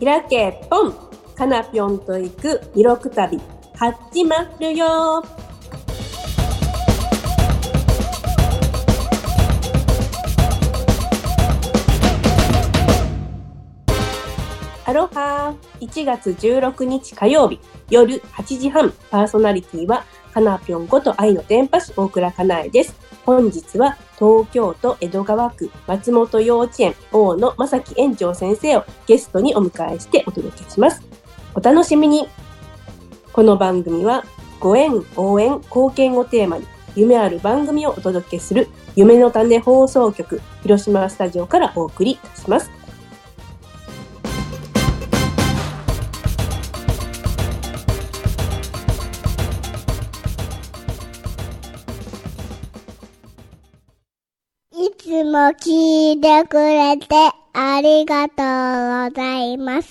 開けポン、かなぴょんと行く弥勒旅始まるよ。アロハー。1月16日火曜日夜8時半、パーソナリティはかなぴょんこと愛の電波師大倉かなえです。本日は東京都江戸川区松本幼稚園大野正樹園長先生をゲストにお迎えしてお届けします。お楽しみに。この番組はご縁、応援、貢献をテーマに夢ある番組をお届けする夢の種放送局広島スタジオからお送りいたします。 いつも聞いてくれてありがとうございます。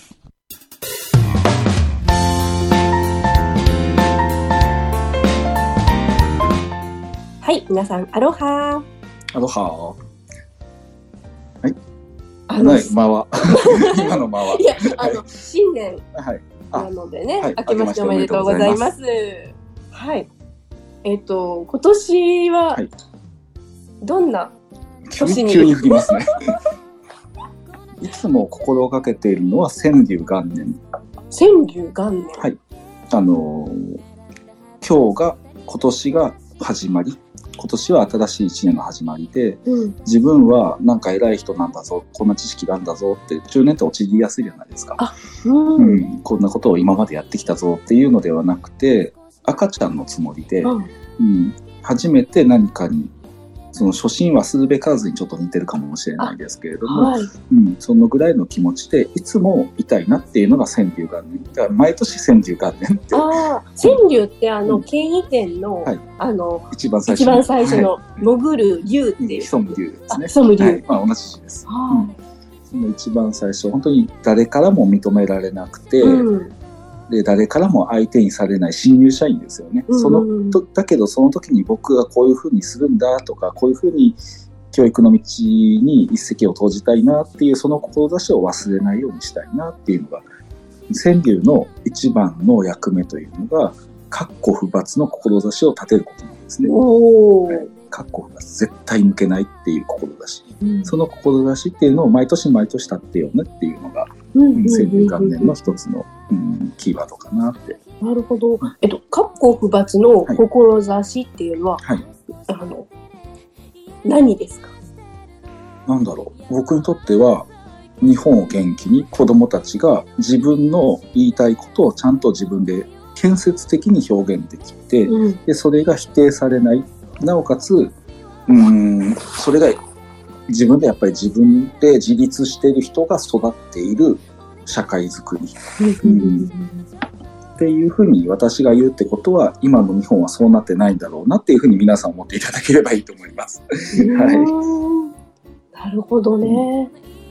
はい、皆さんアロハアロハー。はい。間は今の間は。 いや、新年はいなのでね、 はい、 明けましておめでとうございます。はい。今年はどんな年に、 急に降りますね。いつも心がけているのは川柳元年。 川柳元年。 はい。今年が始まり。今年は新しい一年の始まりで、自分はなんか偉い人なんだぞ、こんな知識なんだぞって10年って陥りやすいじゃないですか。こんなことを今までやってきたぞっていうのではなくて、赤ちゃんのつもりで、初めて何かにその初心はするべからずにちょっと似てるかもしれないですけれども、そのぐらいの気持ちでいつもいたいなっていうのが川柳元年。だから毎年川柳元年って。 川柳って権威店の、 一番最初の潜る龍っていう。 潜む龍ですね。 潜む龍。 同じ字です。その一番最初、本当に誰からも認められなくて、で誰からも相手にされない新入社員ですよね。だけどその時に僕がこういうふうにするんだとか、こういうふうに教育の道に一石を投じたいなっていうその志を忘れないようにしたいなっていうのが川柳の一番の役目というのが、確固不抜の志を立てることなんですね。確固不抜、絶対抜けないっていう志、その志っていうのを毎年毎年立ってよねっていうのが川柳元年の一つのキーワードかなって。 なるほど。確固不抜の志っていうのは、何ですか？ なんだろう。僕にとっては日本を元気に子どもたちが自分の言いたいことをちゃんと自分で建設的に表現できて、でそれが否定されない。なおかつそれが自分でやっぱり自分で自立している人が育っている社会づくり、っていうふうに私が言うってことは、今の日本はそうなってないんだろうなっていうふうに皆さん思っていただければいいと思います。 なるほどね。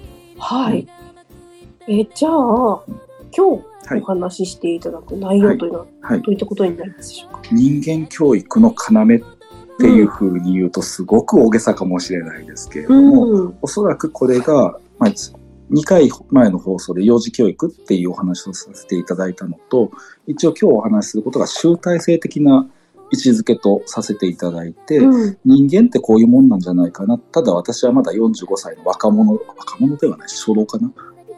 じゃあ今日お話ししていただく内容というのはどういったことになりますでしょうか？人間教育の要っていうふうに言うとすごく大げさかもしれないですけれども、おそらくこれが、2回前の放送で幼児教育っていうお話をさせていただいたのと、一応今日お話しすることが集大成的な位置づけとさせていただいて、人間ってこういうもんなんじゃないかな。ただ私はまだ45歳の若者ではない、初老かな。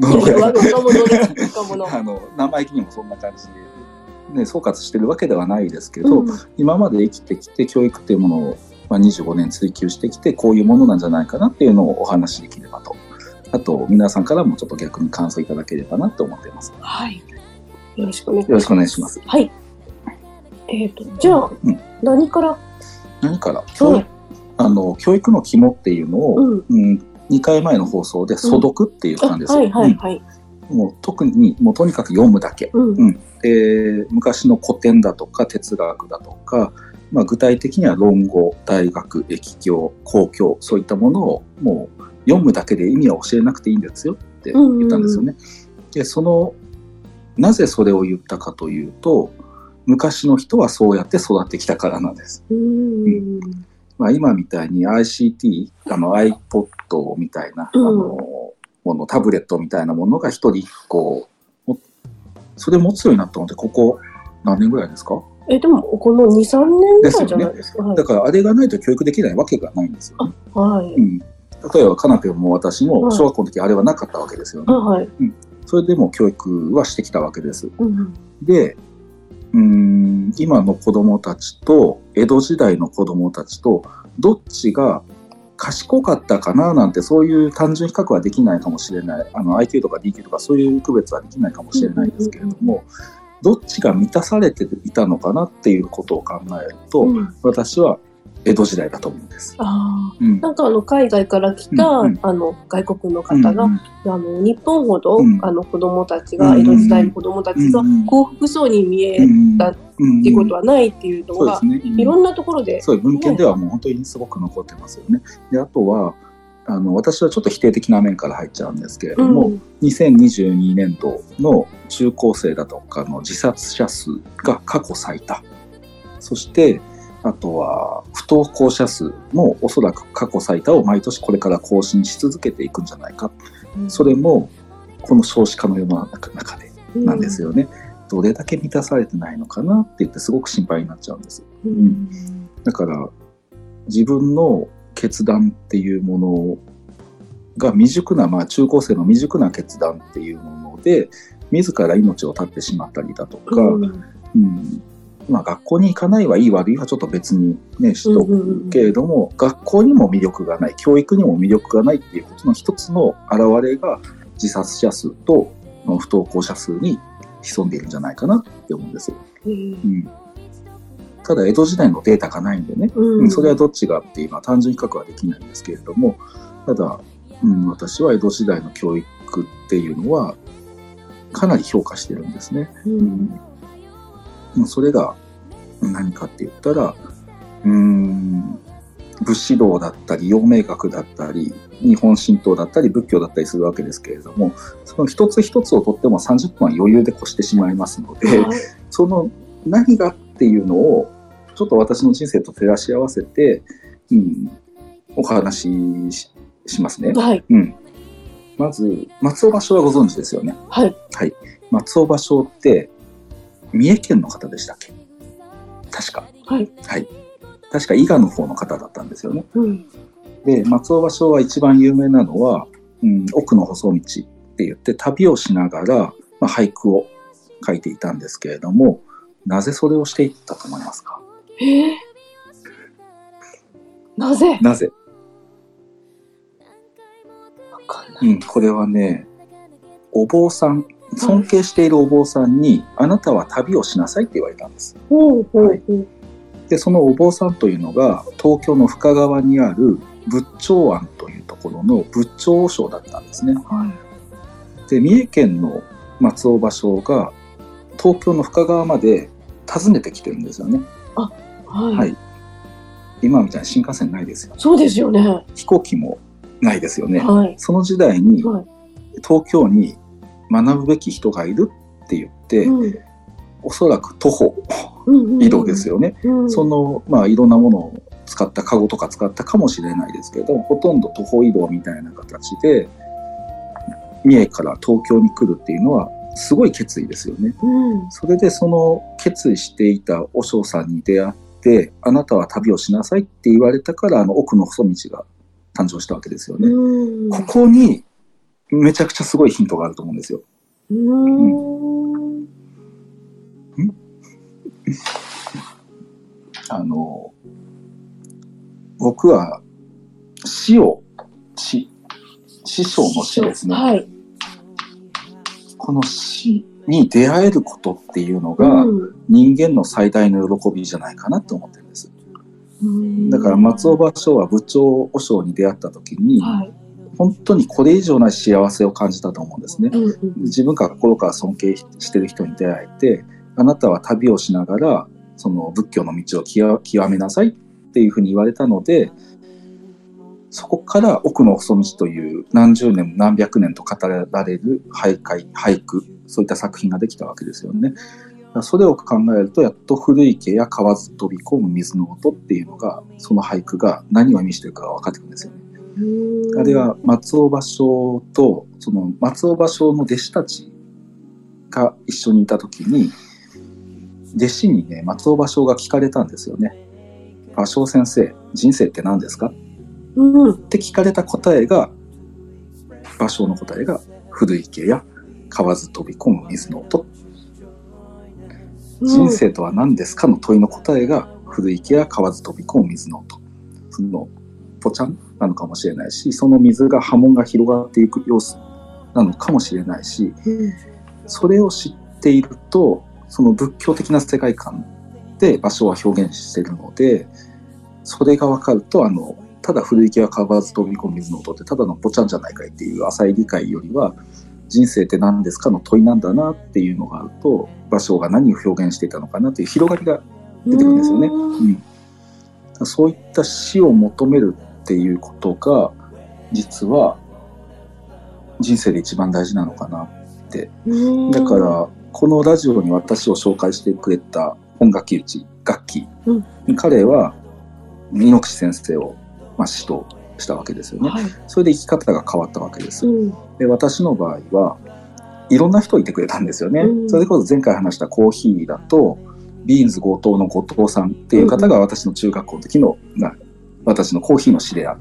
生意気にもそんな感じで、総括してるわけではないですけど、今まで生きてきて教育っていうものを、25年追求してきて、こういうものなんじゃないかなっていうのをお話しできればと。あと皆さんからもちょっと逆に感想いただければなと思っています。 よろしくお願いします。じゃあ、何から教育の肝っていうのを、2回前の放送で素読って言ったんですよ。もう特にもうとにかく読むだけ、昔の古典だとか哲学だとか、具体的には論語、大学、易経、公共、そういったものをもう読むだけで意味は教えなくていいんですよって言ったんですよね。でなぜそれを言ったかというと、昔の人はそうやって育ってきたからなんです。今みたいに ICT、iPod みたいなもの、タブレットみたいなものが一人一個それ持つようになったのでここ何年ぐらいですか？ でもこの 2,3 年ぐらいじゃないですか。 だからあれがないと教育できないわけがないんですよね。 はい。 例えばカナペも私も小学校の時あれはなかったわけですよね。はい。それでも教育はしてきたわけです。で、今の子供たちと江戸時代の子供たちとどっちが賢かったかななんて、そういう単純比較はできないかもしれない。IQ とか DQ とかそういう区別はできないかもしれないですけれども、どっちが満たされていたのかなっていうことを考えると、私は江戸時代だと思うんです。 なんか海外から来た、外国の方が、日本ほど、子供たちが、江戸時代の子供たちが幸福そうに見えたっていうことはないっていうのが、いろんなところで。 そういう文献ではもう本当にすごく残ってますよね。で、あとは、私はちょっと否定的な面から入っちゃうんですけれども、2022年度の中高生だとかの自殺者数が過去最多。そして、あとは不登校者数もおそらく過去最多を毎年これから更新し続けていくんじゃないか。それもこの少子化の世の中でなんですよね。どれだけ満たされてないのかなって言ってすごく心配になっちゃうんです。だから自分の決断っていうものが未熟な、中高生の未熟な決断っていうもので自ら命を絶ってしまったりだとか、学校に行かないはいい悪いはちょっと別にねしとくけれども、学校にも魅力がない、教育にも魅力がないっていうことの一つの表れが自殺者数と不登校者数に潜んでいるんじゃないかなって思うんですよ。ただ江戸時代のデータがないんでね、それはどっちがっていうのは単純比較はできないんですけれども、ただ、私は江戸時代の教育っていうのはかなり評価してるんですね。それが何かって言ったら、武士道だったり陽明学だったり日本神道だったり仏教だったりするわけですけれども、その一つ一つをとっても30分は余裕で越してしまいますので、その何がっていうのをちょっと私の人生と照らし合わせて、お話しますね。まず松尾芭蕉はご存知ですよね。松尾芭蕉って三重県の方でしたっけ？確か。確か伊賀の方の方だったんですよね。で、松尾芭蕉は一番有名なのは、奥の細道って言って旅をしながら、俳句を書いていたんですけれども、なぜそれをしていったと思いますか？ なぜ？わかんない。 これはね、お坊さん、尊敬しているお坊さんに、あなたは旅をしなさいって言われたんです。で、そのお坊さんというのが東京の深川にある仏頂庵というところの仏頂和尚だったんですね。で、三重県の松尾芭蕉が東京の深川まで訪ねてきてるんですよね。今みたいに新幹線ないですよね。 そうですよね。 飛行機もないですよね。その時代に、東京に学ぶべき人がいるって言って、おそらく徒歩移動ですよね。そのいろんなものを使ったカゴとか使ったかもしれないですけど、ほとんど徒歩移動みたいな形で三重から東京に来るっていうのはすごい決意ですよね。それでその決意していた和尚さんに出会って、あなたは旅をしなさいって言われたから、奥の細道が誕生したわけですよね。ここにめちゃくちゃすごいヒントがあると思うんですよ。僕は師匠の師ですね。この師に出会えることっていうのが、人間の最大の喜びじゃないかなと思ってるんです。だから松尾芭蕉は仏頂和尚に出会った時に、本当にこれ以上ない幸せを感じたと思うんですね。自分から心から尊敬してる人に出会えて、あなたは旅をしながらその仏教の道を極めなさいっていうふうに言われたので、そこから奥の細道という何十年も何百年と語られる俳句、そういった作品ができたわけですよね。それを考えると、やっと古池や川ず飛び込む水の音っていうのが、その俳句が何を意味しているかが分かってくるんですよね。あれは松尾芭蕉とその松尾芭蕉の弟子たちが一緒にいた時に、弟子にね、松尾芭蕉が聞かれたんですよね。芭蕉先生、人生って何ですか、って聞かれた答えが、芭蕉の答えが、古池や買わず飛び込む水の音。人生とは何ですかの問いの答えが、古池や買わず飛び込む水の音。そのポチャンなのかもしれないし、その水が波紋が広がっていく様子なのかもしれないし、それを知っていると、その仏教的な世界観で芭蕉は表現しているので、それが分かると、ただ古池は買わず飛び込む水の音ってただのポチャンじゃないかいっていう浅い理解よりは、人生って何ですかの問いなんだなっていうのがあると、芭蕉が何を表現していたのかなっていう広がりが出てくるんですよね。そういった死を求めるっていうことが実は人生で一番大事なのかなって。だからこのラジオに私を紹介してくれた本垣内楽器、彼は猪口先生を師としたわけですよね、それで生き方が変わったわけです、で私の場合はいろんな人いてくれたんですよね、それこそ前回話したコーヒーだとビーンズ後藤の後藤さんっていう方が私の中学校の時の、私のコーヒーの師であって、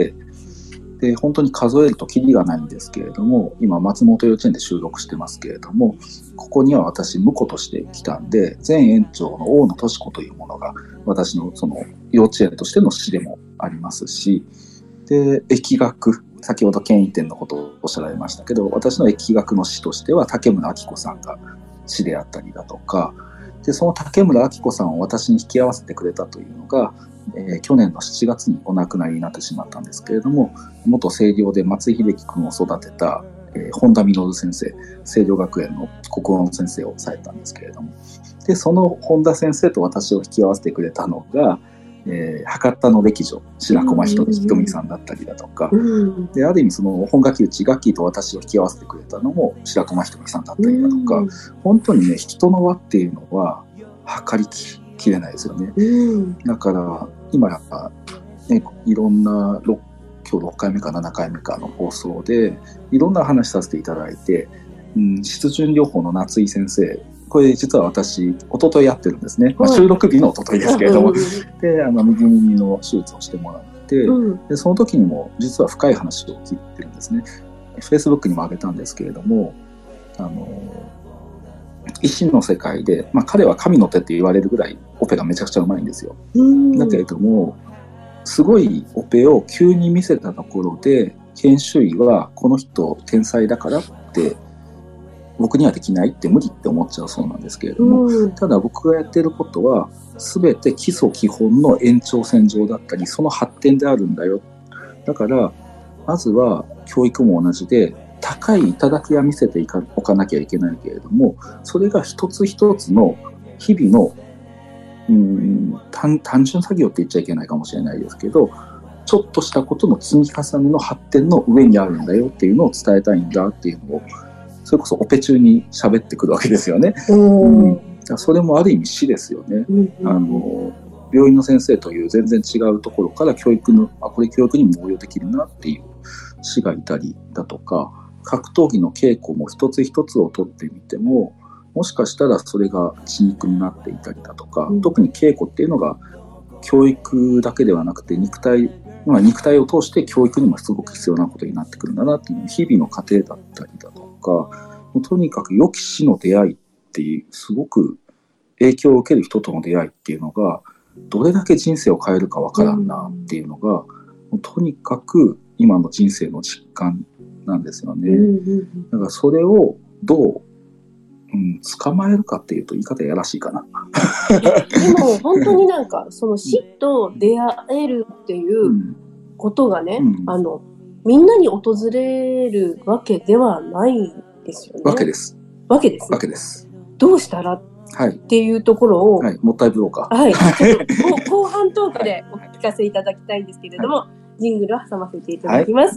で本当に数えるとキリがないんですけれども、今松本幼稚園で収録してますけれども、ここには私婿として来たんで、前園長の大野敏子というものが私のその幼稚園としての師でもありますし、で疫学、先ほど権威点のことをおっしゃられましたけど、私の疫学の師としては竹村明子さんが師であったりだとか、でその竹村明子さんを私に引き合わせてくれたというのが、去年の7月にお亡くなりになってしまったんですけれども、元清涼で松井秀喜君を育てた、本田稔先生、清涼学園の国語の先生をされたんですけれども、でその本田先生と私を引き合わせてくれたのが、博多の歴女白駒ひとみさんだったりだとか、である意味その本垣内ガッキーと私を引き合わせてくれたのも白駒ひとみさんだったりだとか、本当にね、人の輪っていうのは測りきれないですよね、だから今やっぱ、ね、いろんな今日6回目か7回目かの放送でいろんな話させていただいて、湿潤療法の夏井先生、これ実は私一昨日やってるんですね、収録日の一昨日ですけれども、で右耳の手術をしてもらって、でその時にも実は深い話を聞いてるんですね。 Facebook にも上げたんですけれども、医師の世界で、彼は神の手って言われるぐらいオペがめちゃくちゃうまいんですよ。だけれどもすごいオペを急に見せたところで研修医はこの人天才だからって僕にはできないって無理って思っちゃうそうなんですけれども、ただ僕がやってることは全て基礎基本の延長線上だったりその発展であるんだよ。だからまずは教育も同じで高い頂は見せておかなきゃいけないけれども、それが一つ一つの日々の単純作業って言っちゃいけないかもしれないですけど、ちょっとしたことの積み重ねの発展の上にあるんだよっていうのを伝えたいんだっていうのを、それこそオペ中に喋ってくるわけですよね。それもある意味死ですよね。病院の先生という全然違うところからこれ教育にも応用できるなっていう死がいたりだとか、格闘技の稽古も一つ一つを取ってみてももしかしたらそれが血肉になっていたりだとか、特に稽古っていうのが教育だけではなくて肉体を通して教育にもすごく必要なことになってくるんだなっていう、日々の過程だったりだとか、とにかく良き死の出会いっていう、すごく影響を受ける人との出会いっていうのがどれだけ人生を変えるかわからんなっていうのが、とにかく今の人生の実感なんですよね。だからそれをどう捕まえるかっていうと言い方やらしいかな。 でも本当になんかその死と出会えるっていうことがね、みんなに訪れるわけではないですよね。 わけです。どうしたらっていうところを、もったいぶろうか。後半トークでお聞かせいただきたいんですけれども、ジングルを挟ませていただきます。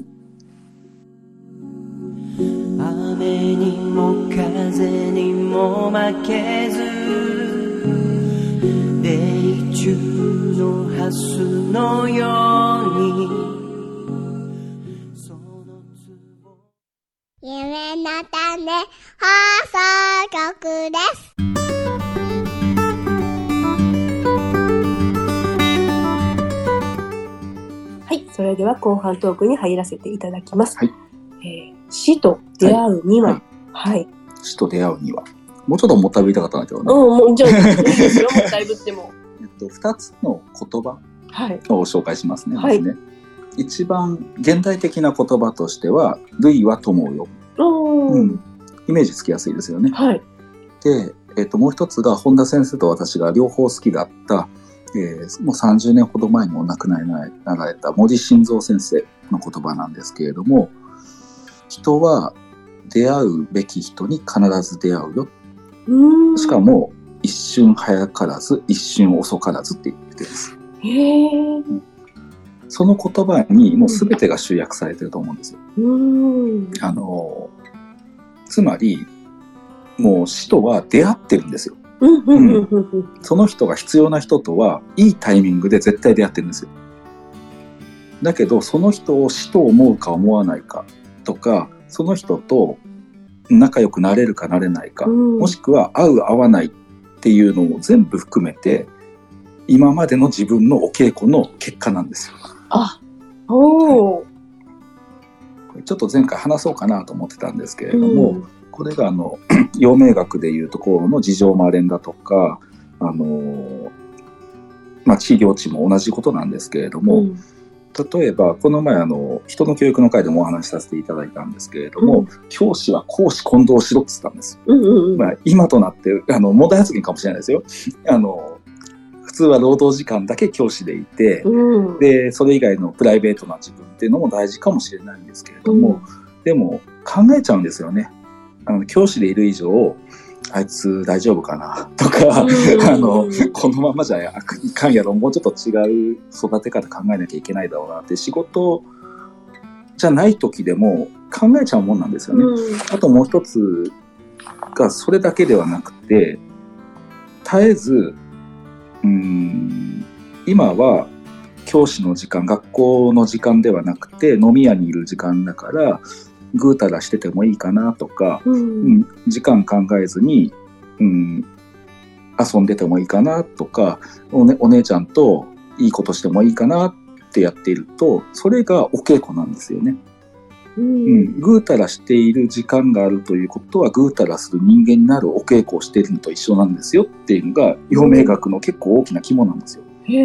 雨にも風にも負けず、デイ中のハスのように、 夢のまたね放送局です。 はい、それでは後半トークに入らせていただきます。 はい。 死と出会うには、はい。 死と出会うには。もうちょっともったいぶりたかったんだけどね。 もうじゃあいいですよ、もったいぶっても。 2つの言葉はいを紹介しますね。 はい。 ですね。一番現代的な言葉としては、類は友を呼ぶ。イメージつきやすいですよね。 はい。 で、もう一つが本田先生と私が両方好きだった、もう30年ほど前にお亡くなりになられた森晋三先生の言葉なんですけれども、人は出会うべき人に必ず出会うよ。しかも一瞬早からず一瞬遅からずって言ってます。その言葉にもう全てが集約されてると思うんですよ。つまりもう死とは出会ってるんですよ。その人が必要な人とはいいタイミングで絶対出会ってるんですよ。だけどその人を死と思うか思わないかとか、その人と仲良くなれるかなれないか、もしくは合う合わないっていうのを全部含めて今までの自分のお稽古の結果なんですよ。これちょっと前回話そうかなと思ってたんですけれども、これが陽明学でいうところの自浄魔連だとか、治療地も同じことなんですけれども、例えばこの前人の教育の会でもお話しさせていただいたんですけれども、教師は公私混同しろって言ったんですよ。今となって問題発言かもしれないですよ。普通は労働時間だけ教師でいて、でそれ以外のプライベートな自分っていうのも大事かもしれないんですけれども、でも考えちゃうんですよね。教師でいる以上あいつ大丈夫かなとか、このままじゃいかんやろ、もうちょっと違う育て方考えなきゃいけないだろうなって、仕事じゃない時でも考えちゃうもんなんですよね。あともう一つがそれだけではなくて、絶えず今は教師の時間、学校の時間ではなくて飲み屋にいる時間だからぐうたらしててもいいかなとか、時間考えずに、遊んでてもいいかなとか、お姉ちゃんといいことしてもいいかなってやっていると、それがお稽古なんですよね。ぐうたらしている時間があるということは、ぐうたらする人間になるお稽古をしているのと一緒なんですよっていうのが陽明学の結構大きな肝なんですよ。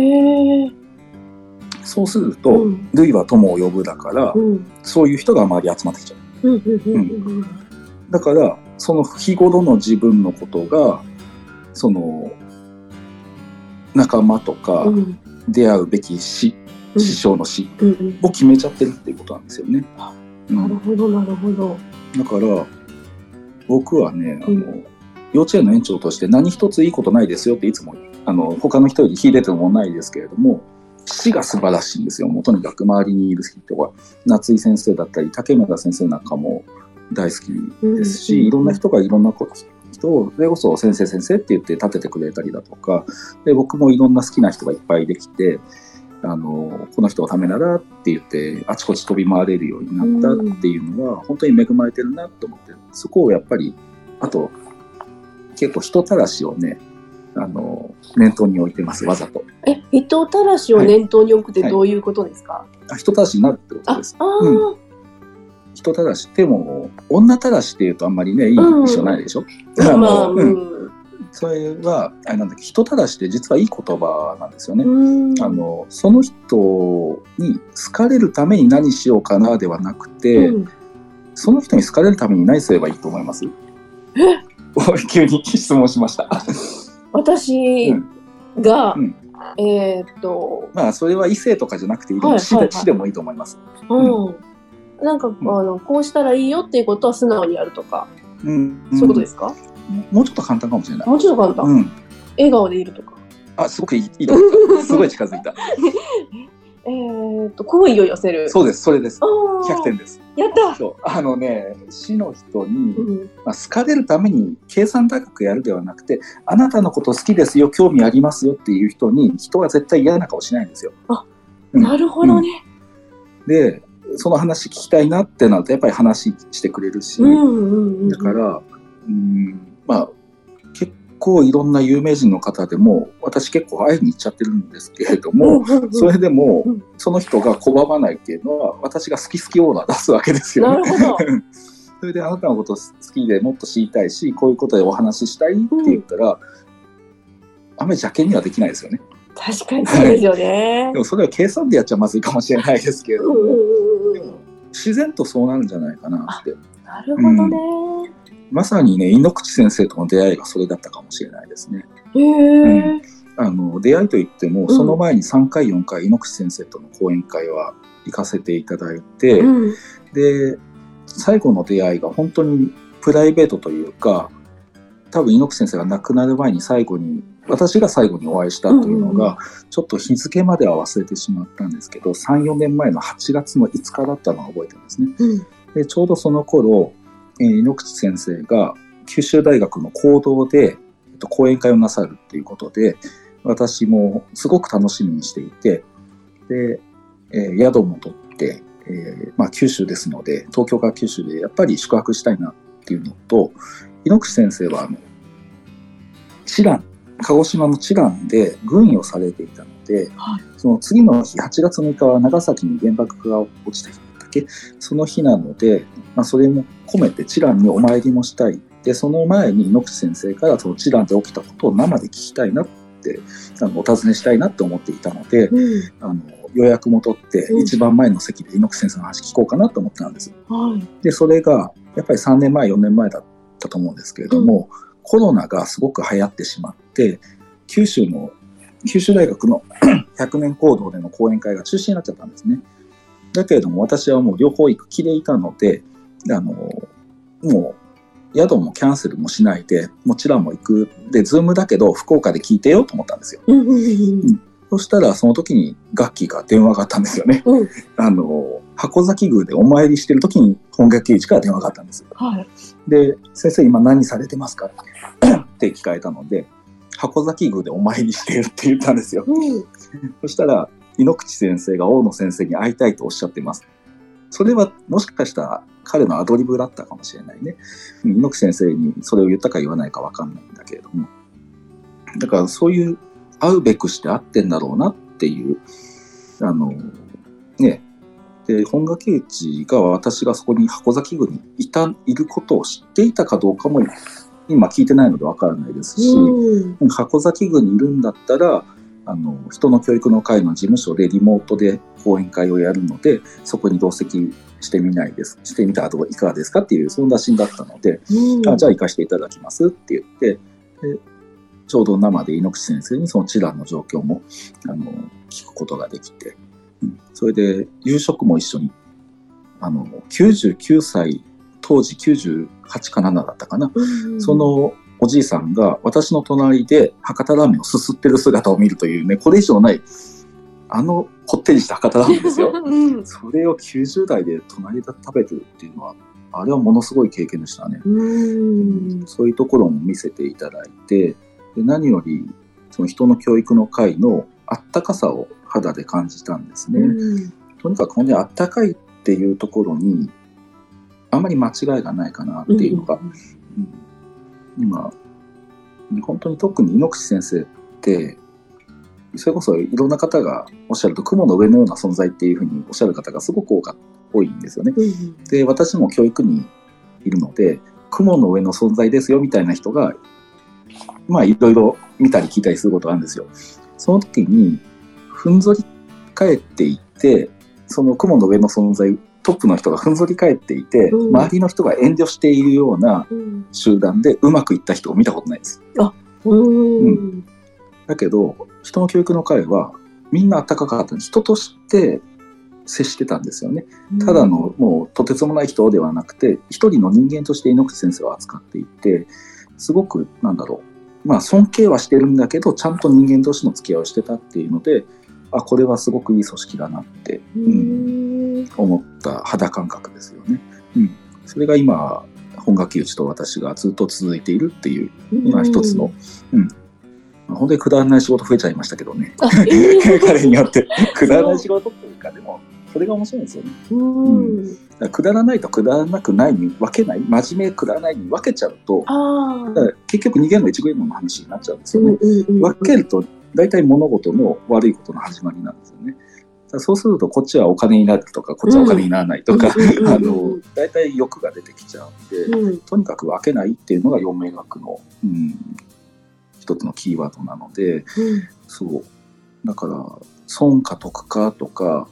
そうすると、類は友を呼ぶだから、そういう人が周りに集まってきちゃう。だからその日頃の自分のことが、その仲間とか出会うべき師匠の師を決めちゃってるっていうことなんですよね。 なるほどなるほど。 だから僕はね、幼稚園の園長として何一ついいことないですよっていつも他の人より秀でてもないですけれども、師が素晴らしいんですよ。もうとにかく周りにいる人が夏井先生だったり竹村先生なんかも大好きですし、いろんな人がいろんな人をそれこそ先生って言って立ててくれたりだとかで、僕もいろんな好きな人がいっぱいできて、この人のためならって言ってあちこち飛び回れるようになったっていうのは本当に恵まれてるなと思って、そこをやっぱりあと結構人たらしをね念頭に置いてます、わざと。 人たらしを念頭に置くってどういうことですか？ 人たらしになるってことです。人たらしでも女たらしっていうとあんまりねいい印象ないでしょ。それはあれなんだけど、人たらしって実はいい言葉なんですよね。その人に好かれるために何しようかなではなくて、その人に好かれるために何すればいいと思います？急に質問しました。 私が、 それは異性とかじゃなくていい、死でもいいと思います。 なんかこうしたらいいよっていうことは素直にやるとか、そういうことですか？ もうちょっと簡単かもしれない。 もうちょっと簡単。笑顔でいるとか。 すごくいいと思った。すごい近づいた。 好意を寄せる。 そうです、それです。100点です。 やった。 死の人に、好かれるために計算高くやるではなくて、あなたのこと好きですよ、興味ありますよっていう人に、人は絶対嫌な顔しないんですよ。 なるほどね。 で、 その話聞きたいなってなるとやっぱり話してくれるし、だから、まあ結構いろんな有名人の方でも私結構会いに行っちゃってるんですけれども、それでもその人が拒まないっていうのは私が好き好きオーラ出すわけですよね。 なるほど。 それであなたのこと好きでもっと知りたいし、こういうことでお話ししたいって言ったら、あんまり邪険にはできないですよね。 確かにそうですよね。 でもそれは計算でやっちゃまずいかもしれないですけれども、でも自然とそうなるんじゃないかなって。 なるほどね。 まさにね、猪口先生との出会いがそれだったかもしれないですね。出会いといっても、その前に3回4回猪口先生との講演会は行かせていただいて、で最後の出会いが本当にプライベートというか、多分猪口先生が亡くなる前に私が最後にお会いしたというのが、ちょっと日付までは忘れてしまったんですけど、3、4年前の8月の5日だったのを覚えてるんですね。でちょうどその頃、猪口先生が九州大学の講堂で、講演会をなさるということで、私もすごく楽しみにしていて、で、宿も取って、九州ですので、東京から九州でやっぱり宿泊したいなっていうのと、猪口先生は鹿児島の知覧で軍医をされていたので、その次の日8月6日は長崎に原爆が落ちた日だけ、その日なので、それも込めて知覧にお参りもしたい。でその前に猪口先生からその知覧で起きたことを生で聞きたいなってお尋ねしたいなって思っていたので、予約も取って一番前の席で猪口先生の話聞こうかなと思ったんです。でそれがやっぱり3年前4年前だったと思うんですけれども、コロナがすごく流行ってしまって、九州大学の100年講堂での講演会が中止になっちゃったんですね。だけれども私はもう両方行く気でいたので、もう宿もキャンセルもしないで、もちろんも行くで、ズームだけど福岡で聞いてよと思ったんですよ。そしたらその時にガッキーが電話があったんですよね。箱崎宮でお参りしてる時に本垣内から電話があったんです。で、先生今何されてますかって聞かれたので、箱崎宮でお参りしているって言ったんですよ。そしたら猪口先生が大野先生に会いたいとおっしゃってます。それはもしかしたら彼のアドリブだったかもしれないね。猪口先生にそれを言ったか言わないか分かんないんだけれども、だからそういう会うべくして会ってんだろうなっていうで本垣内が私がそこに箱崎宮にいることを知っていたかどうかも今聞いてないので分からないですし、箱崎宮にいるんだったら人の教育の会の事務所でリモートで講演会をやるので、そこに同席してみたらいかがですかっていうそんな打診だったので、じゃあ行かせていただきますって言って、でちょうど生で猪口先生にその知覧の状況も聞くことができて、それで夕食も一緒に99歳当時98か7だったかな、そのおじいさんが私の隣で博多ラーメンをすすってる姿を見るというね、これ以上ないこってりした博多ラーメンですよ、それを90代で隣で食べてるっていうのは、あれはものすごい経験でしたね。そういうところも見せていただいて、で何よりその人の教育の会のあったかさを肌で感じたんですね。とにかく本当にあったかいっていうところにあんまり間違いがないかなっていうのが、今本当に特に猪口先生ってそれこそいろんな方がおっしゃると雲の上のような存在っていうふうにおっしゃる方がすごく多いんですよね。で私も教育にいるので雲の上の存在ですよみたいな人がいろいろ見たり聞いたりすることがあるんですよ。その時にふんぞり返っていて、その雲の上の存在トップの人がふんぞり返っていて、周りの人が遠慮しているような集団でうまくいった人を見たことないです。だけど人の教育の会はみんな温かかったんです。人として接してたんですよね。ただのもうとてつもない人ではなくて、一人の人間として猪口先生を扱っていて、すごく尊敬はしてるんだけどちゃんと人間同士の付き合いをしてたっていうので、これはすごくいい組織だなって、思った肌感覚ですよね。それが今本垣内と私がずっと続いているっていう一つの、本当にくだらない仕事増えちゃいましたけどね。彼によってくだらない仕事というか、でもそれが面白いんですよね。だからくだらないとくだらなくないに分けない、真面目くだらないに分けちゃうと、だから結局逃げの一語一語の話になっちゃうんですよね。分けると大体物事の悪いことの始まりなんですよね。だからそうするとこっちはお金になるとかこっちはお金にならないとか大体欲が出てきちゃうんで、とにかく分けないっていうのが陽明学の、一つのキーワードなので、そうだから損か得かとか、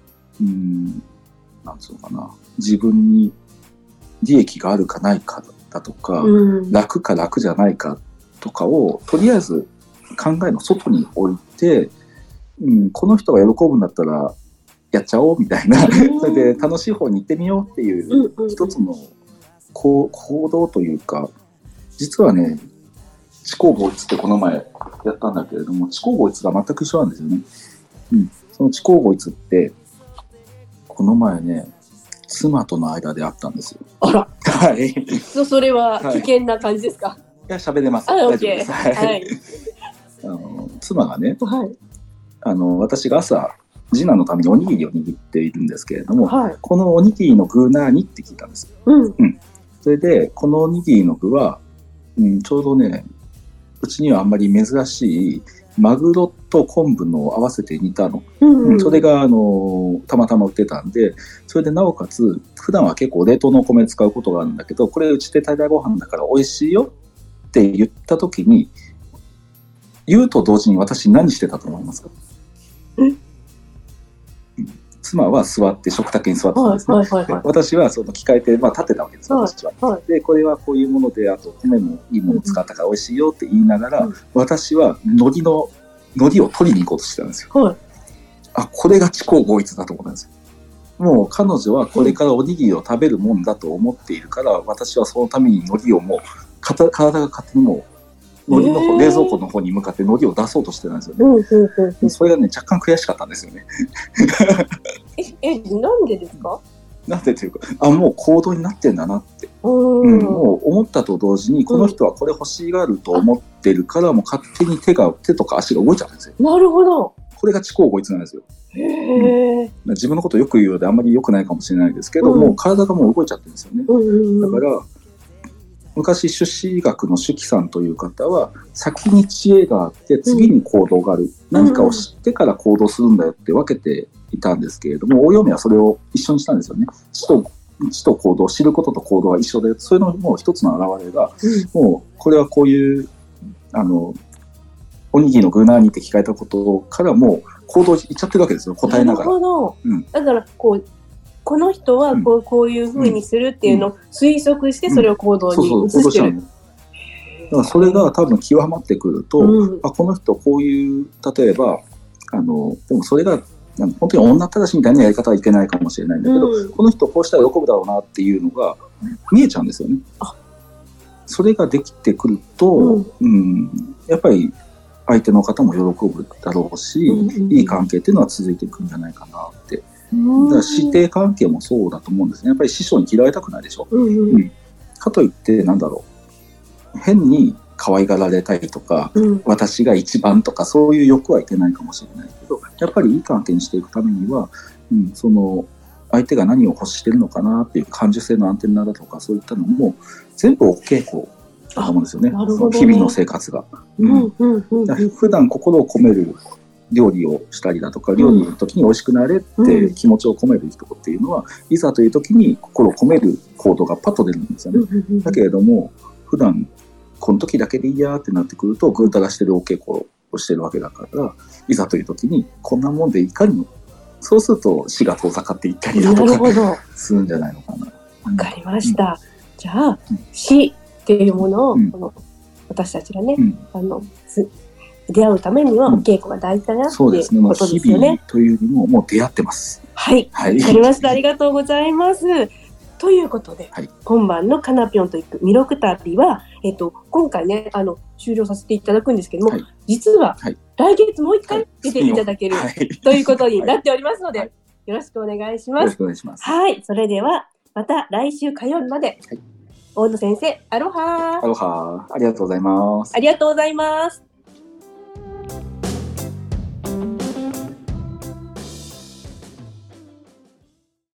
なんつうのかな、自分に利益があるかないかだとか、楽か楽じゃないかとかをとりあえず考えの外に置いて、この人が喜ぶんだったらやっちゃおうみたいなそれで楽しい方に行ってみようっていう一つの行動というか、実はね、知行合一ってこの前やったんだけれども、知行合一が全く一緒なんですよね。その知行合一ってこの前ね、妻との間であったんですよ。 あら、 はい。 それは危険な感じですか？ いや、喋れます。 大丈夫です。はい。妻がね、私が朝次男のためにおにぎりを握っているんですけれども、このおにぎりの具何って聞いたんですよ。それでこのおにぎりの具は、ちょうどね、うちにはあんまり珍しいマグロと昆布の合わせて煮たの、それがたまたま売ってたんで、それでなおかつ普段は結構冷凍のお米使うことがあるんだけど、これうちで炊いたご飯だから美味しいよって言った時に、言うと同時に私何してたと思いますか？妻は座って食卓に座ってたんですね。私はその機械で、立ってたわけです、私は。で、これはこういうもので、あと米もいいものを使ったから美味しいよって言いながら、私は海苔を取りに行こうとしてたんですよ。これが知行合一だと思ったんですよ。もう彼女はこれからおにぎりを食べるもんだと思っているから、私はそのために海苔をもう体が勝手にもう海苔の方、冷蔵庫の方に向かって海苔を出そうとしてたんですよね。それがね、若干悔しかったんですよね。 なんでですか？ なんでというか、もう行動になってんだなって、もう思ったと同時に、この人はこれ欲しがると思ってるから、もう勝手に手とか足が動いちゃうんですよ。 なるほど。 これが知行合一なんですよ。自分のことをよく言うようであんまり良くないかもしれないですけど、もう体がもう動いちゃってるんですよね。だから昔朱子学の朱熹さんという方は、先に知恵があって次に行動がある、何かを知ってから行動するんだよって分けていたんですけれども、大嫁はそれを一緒にしたんですよね。知と行動、知ることと行動は一緒で、それのもう一つの表れが、もうこれはこういうおにぎりの具何って聞かれたことからもう行動いっちゃってるわけですよ、答えながら。なるほど。 だからこの人はこういう風にするっていうのを推測してそれを行動に移してる。 だからそれが多分極まってくると、この人こういう、例えばでもそれが本当に女ったらしみたいなやり方はいけないかもしれないんだけど、この人こうしたら喜ぶだろうなっていうのが見えちゃうんですよね。それができてくると、やっぱり相手の方も喜ぶだろうし、いい関係っていうのは続いていくんじゃないかなって。だから師弟関係もそうだと思うんですね。やっぱり師匠に嫌われたくないでしょ。かといって変に可愛がられたりとか、私が一番とかそういう欲はいけないかもしれないけど、やっぱりいい関係にしていくためには、その相手が何を欲してるのかなっていう感受性のアンテナだとか、そういったのも全部お稽古だと思うんですよね。日々の生活が。普段心を込める料理をしたりだとか、料理の時に美味しくなれって気持ちを込める人っていうのは、いざという時に心を込める行動がパッと出るんですよね。だけれども普段この時だけでいいやってなってくると、ぐうたらしてるお稽古をしてるわけだから、いざという時にこんなもんでいかにも、そうすると死が遠ざかっていったりだとかするんじゃないのかな。 わかりました。じゃあ死っていうものを、この私たちがね、出会うためにはお稽古が大事だなっていうことですよね。 日々というよりももう出会ってます。 はい、わかりました。ありがとうございます。ということで、今晩のカナピョンと行く魅力旅は、今回ね終了させていただくんですけども、実は来月もう一回出ていただける、ということになっておりますので、よろしくお願いします。よろしくお願いします。はい、それではまた来週火曜日まで。大野先生、アロハー。 アロハー。ありがとうございます。 ありがとうございます。